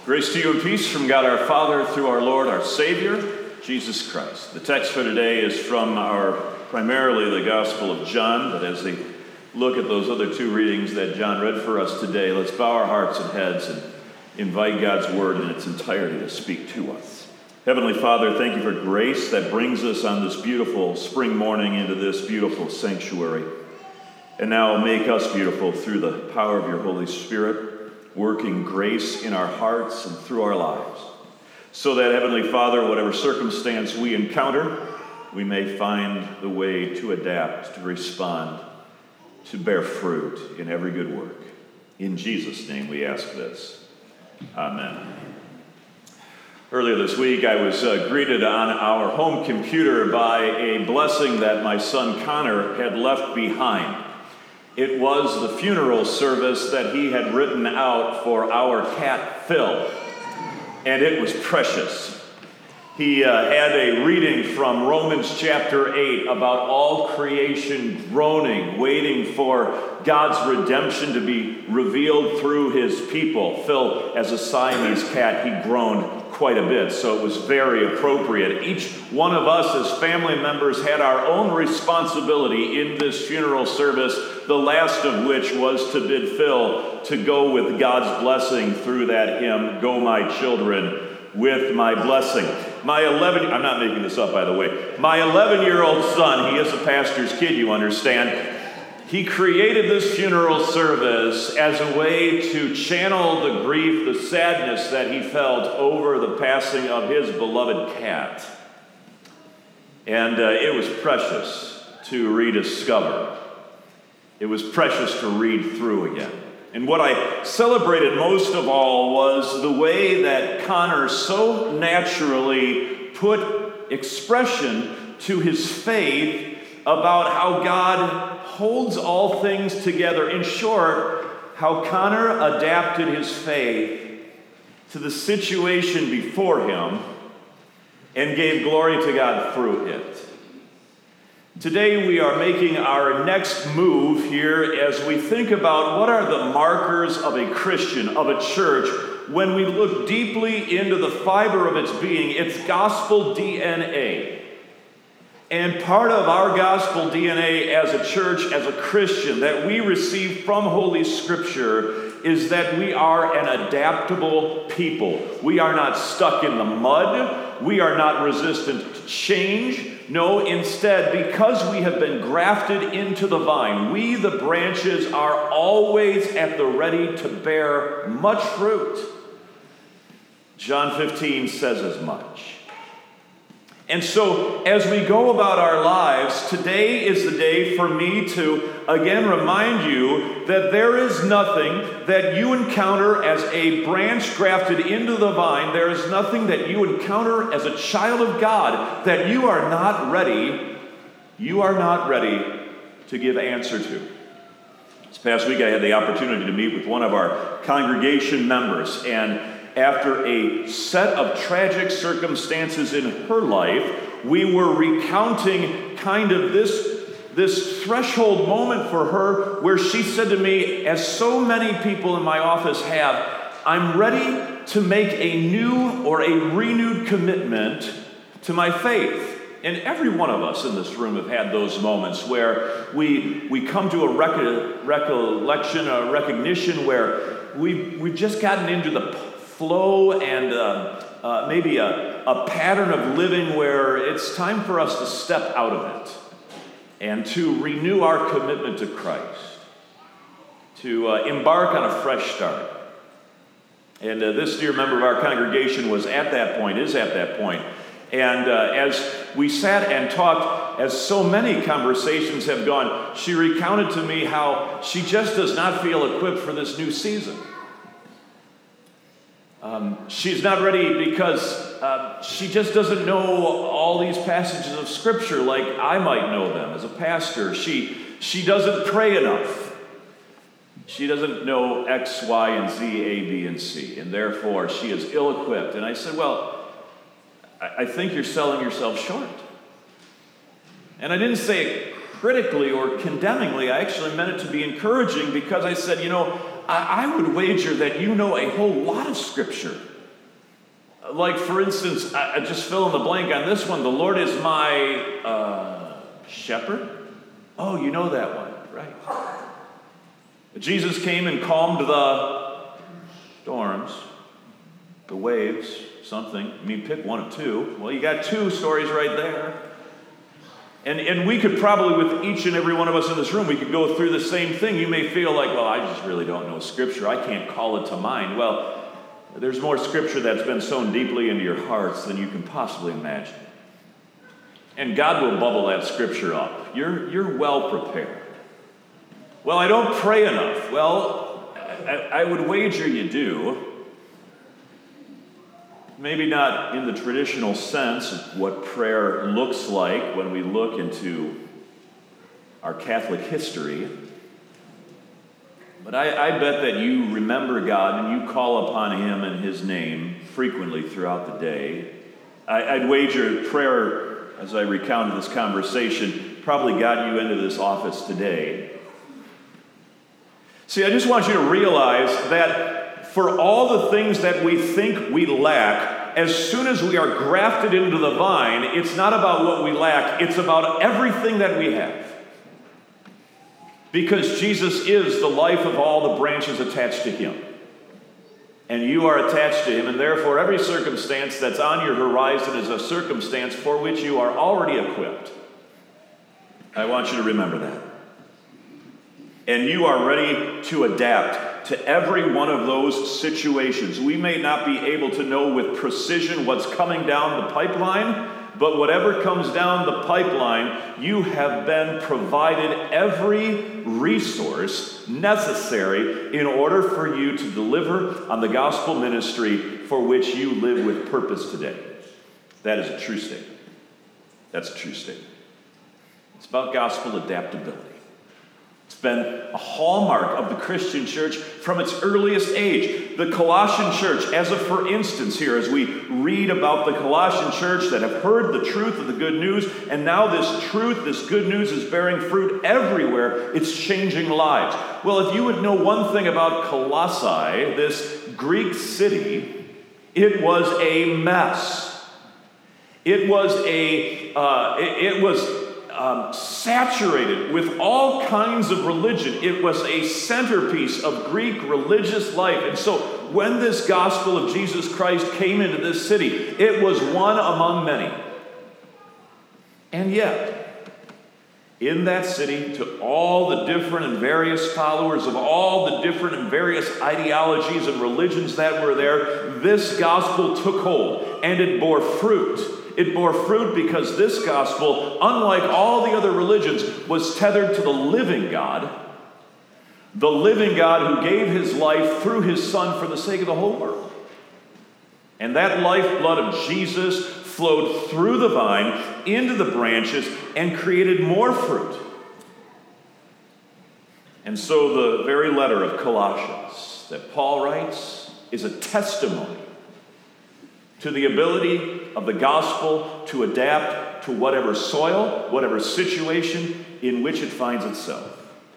Grace to you and peace from God our Father through our Lord, our Savior, Jesus Christ. The text for today is from primarily the Gospel of John, but as they look at those other two readings that John read for us today, let's bow our hearts and heads and invite God's Word in its entirety to speak to us. Heavenly Father, thank you for grace that brings us on this beautiful spring morning into this beautiful sanctuary. And now make us beautiful through the power of your Holy Spirit, working grace in our hearts and through our lives, so that, Heavenly Father, whatever circumstance we encounter, we may find the way to adapt, to respond, to bear fruit in every good work. In Jesus' name we ask this. Amen. Earlier this week, I was greeted on our home computer by a blessing that my son Connor had left behind. It was the funeral service that he had written out for our cat, Phil, and it was precious. He had a reading from Romans chapter 8 about all creation groaning, waiting for God's redemption to be revealed through his people. Phil, as a Siamese cat, he groaned quite a bit, so it was very appropriate. Each one of us as family members had our own responsibility in this funeral service, the last of which was to bid Phil to go with God's blessing through that hymn, "Go My Children, with my blessing." I'm not making this up, by the way. My 11-year-old son, he is a pastor's kid, you understand, he created this funeral service as a way to channel the grief, the sadness that he felt over the passing of his beloved cat. And it was precious to rediscover. It was precious to read through again. And what I celebrated most of all was the way that Connor so naturally put expression to his faith about how God holds all things together. In short, how Connor adapted his faith to the situation before him and gave glory to God through it. Today we are making our next move here as we think about what are the markers of a Christian, of a church, when we look deeply into the fiber of its being, its gospel DNA. And part of our gospel DNA as a church, as a Christian, that we receive from Holy Scripture is that we are an adaptable people. We are not stuck in the mud. We are not resistant to change. No, instead, because we have been grafted into the vine, we, the branches, are always at the ready to bear much fruit. John 15 says as much. And so, as we go about our lives, today is the day for me to again remind you that there is nothing that you encounter as a branch grafted into the vine, there is nothing that you encounter as a child of God that you are not ready to give answer to. This past week I had the opportunity to meet with one of our congregation members, and after a set of tragic circumstances in her life, we were recounting kind of this threshold moment for her where she said to me, as so many people in my office have, I'm ready to make a new or a renewed commitment to my faith. And every one of us in this room have had those moments where we come to a recollection, a recognition where we've just gotten into the flow and maybe a pattern of living where it's time for us to step out of it and to renew our commitment to Christ, to embark on a fresh start. And this dear member of our congregation is at that point. And as we sat and talked, as so many conversations have gone, she recounted to me how she just does not feel equipped for this new season. She's not ready because she just doesn't know all these passages of Scripture like I might know them as a pastor. She doesn't pray enough. She doesn't know X, Y, and Z, A, B, and C, and therefore she is ill-equipped. And I said, well, I think you're selling yourself short. And I didn't say it critically or condemningly. I actually meant it to be encouraging because I said, I would wager that you know a whole lot of Scripture. Like, for instance, I just fill in the blank on this one. The Lord is my shepherd. Oh, you know that one, right? Jesus came and calmed the storms, the waves, something. I mean, pick one of two. Well, you got two stories right there. And we could probably, with each and every one of us in this room, we could go through the same thing. You may feel like, well, I just really don't know Scripture. I can't call it to mind. Well, there's more Scripture that's been sown deeply into your hearts than you can possibly imagine. And God will bubble that Scripture up. You're well prepared. Well, I don't pray enough. Well, I would wager you do. Maybe not in the traditional sense of what prayer looks like when we look into our Catholic history. But I bet that you remember God and you call upon Him in His name frequently throughout the day. I'd wager prayer, as I recounted this conversation, probably got you into this office today. See, I just want you to realize that for all the things that we think we lack, as soon as we are grafted into the vine, it's not about what we lack, it's about everything that we have. Because Jesus is the life of all the branches attached to Him. And you are attached to Him, and therefore every circumstance that's on your horizon is a circumstance for which you are already equipped. I want you to remember that. And you are ready to adapt to every one of those situations. We may not be able to know with precision what's coming down the pipeline, but whatever comes down the pipeline, you have been provided every resource necessary in order for you to deliver on the gospel ministry for which you live with purpose today. That is a true statement. That's a true statement. It's about gospel adaptability. It's been a hallmark of the Christian church from its earliest age. The Colossian church, as a for instance here, as we read about the Colossian church that have heard the truth of the good news, and now this truth, this good news is bearing fruit everywhere. It's changing lives. Well, if you would know one thing about Colossae, this Greek city, it was a mess. It was saturated with all kinds of religion. It was a centerpiece of Greek religious life. And so when this gospel of Jesus Christ came into this city, it was one among many. And yet, in that city, to all the different and various followers of all the different and various ideologies and religions that were there, this gospel took hold and it bore fruit. It bore fruit because this gospel, unlike all the other religions, was tethered to the living God who gave His life through His Son for the sake of the whole world. And that lifeblood of Jesus flowed through the vine into the branches and created more fruit. And so the very letter of Colossians that Paul writes is a testimony to the ability of the gospel to adapt to whatever soil, whatever situation in which it finds itself.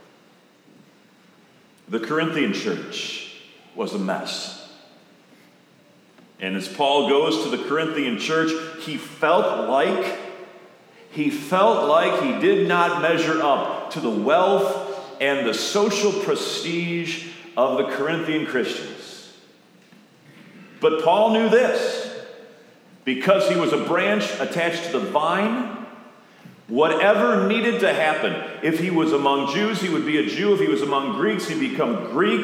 The Corinthian church was a mess. And as Paul goes to the Corinthian church, he felt like he did not measure up to the wealth and the social prestige of the Corinthian Christians. But Paul knew this. Because he was a branch attached to the vine, whatever needed to happen, if he was among Jews, he would be a Jew. If he was among Greeks, he'd become Greek.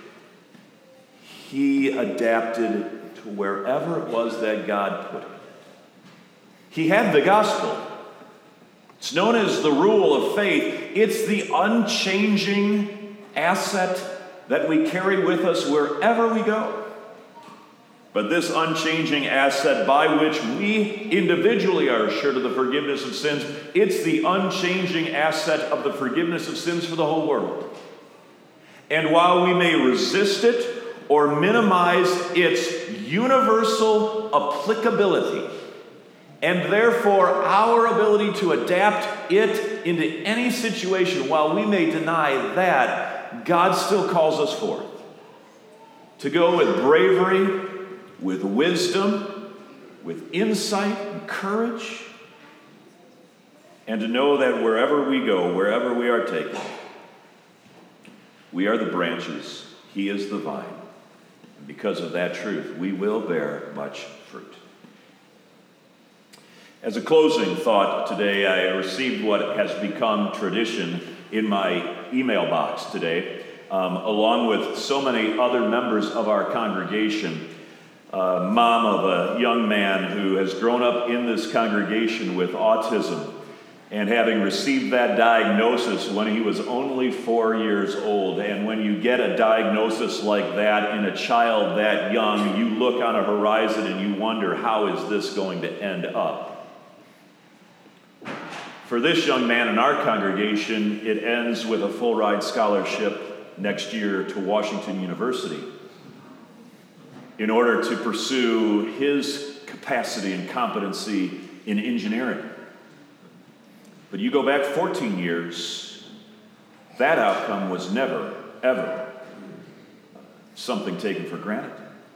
He adapted to wherever it was that God put him. He had the gospel. It's known as the rule of faith. It's the unchanging asset that we carry with us wherever we go. But this unchanging asset by which we individually are assured of the forgiveness of sins, it's the unchanging asset of the forgiveness of sins for the whole world. And while we may resist it or minimize its universal applicability, and therefore our ability to adapt it into any situation, while we may deny that, God still calls us forth to go with bravery, with wisdom, with insight and courage, and to know that wherever we go, wherever we are taken, we are the branches, he is the vine. And because of that truth, we will bear much fruit. As a closing thought today, I received what has become tradition in my email box today, along with so many other members of our congregation. Mom of a young man who has grown up in this congregation with autism, and having received that diagnosis when he was only 4 years old. And when you get a diagnosis like that in a child that young, you look on a horizon and you wonder, how is this going to end up? For this young man in our congregation, it ends with a full ride scholarship next year to Washington University in order to pursue his capacity and competency in engineering. But you go back 14 years, that outcome was never, ever something taken for granted.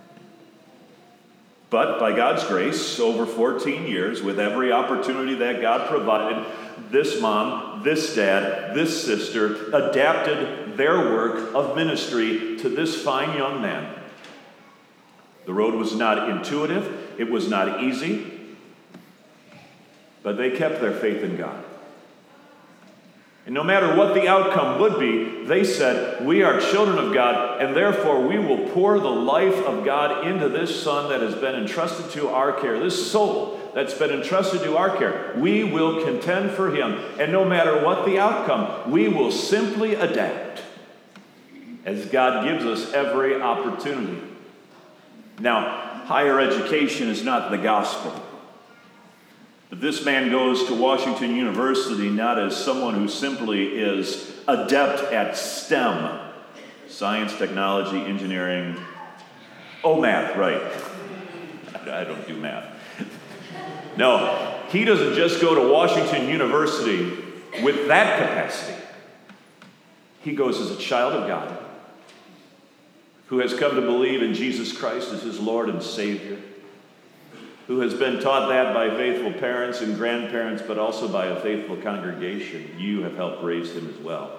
But by God's grace, over 14 years, with every opportunity that God provided, this mom, this dad, this sister adapted their work of ministry to this fine young man. The road was not intuitive, it was not easy, but they kept their faith in God. And no matter what the outcome would be, they said, we are children of God, and therefore we will pour the life of God into this son that has been entrusted to our care, this soul that's been entrusted to our care. We will contend for him, and no matter what the outcome, we will simply adapt as God gives us every opportunity. Now, higher education is not the gospel. But this man goes to Washington University not as someone who simply is adept at STEM, science, technology, engineering. Oh, math, right. I don't do math. No, he doesn't just go to Washington University with that capacity. He goes as a child of God who has come to believe in Jesus Christ as his Lord and Savior, who has been taught that by faithful parents and grandparents, but also by a faithful congregation. You have helped raise him as well.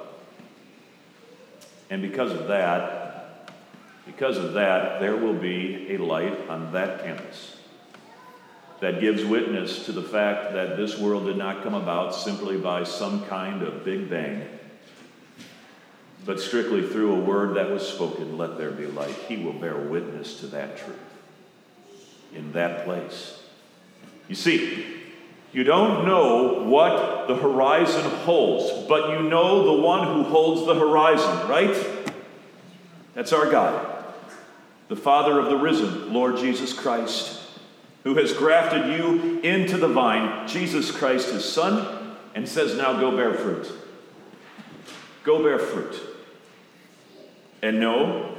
And because of that, there will be a light on that campus that gives witness to the fact that this world did not come about simply by some kind of big bang, but strictly through a word that was spoken, let there be light. He will bear witness to that truth in that place. You see, you don't know what the horizon holds, but you know the one who holds the horizon, right? That's our God, the Father of the risen Lord Jesus Christ, who has grafted you into the vine, Jesus Christ, his Son, and says, now go bear fruit. Go bear fruit. And know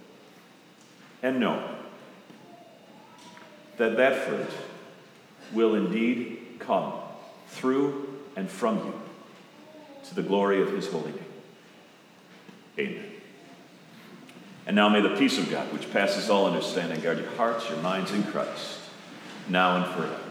that fruit will indeed come through and from you to the glory of his holy name. Amen. And now may the peace of God, which passes all understanding, guard your hearts, your minds in Christ, now and forever.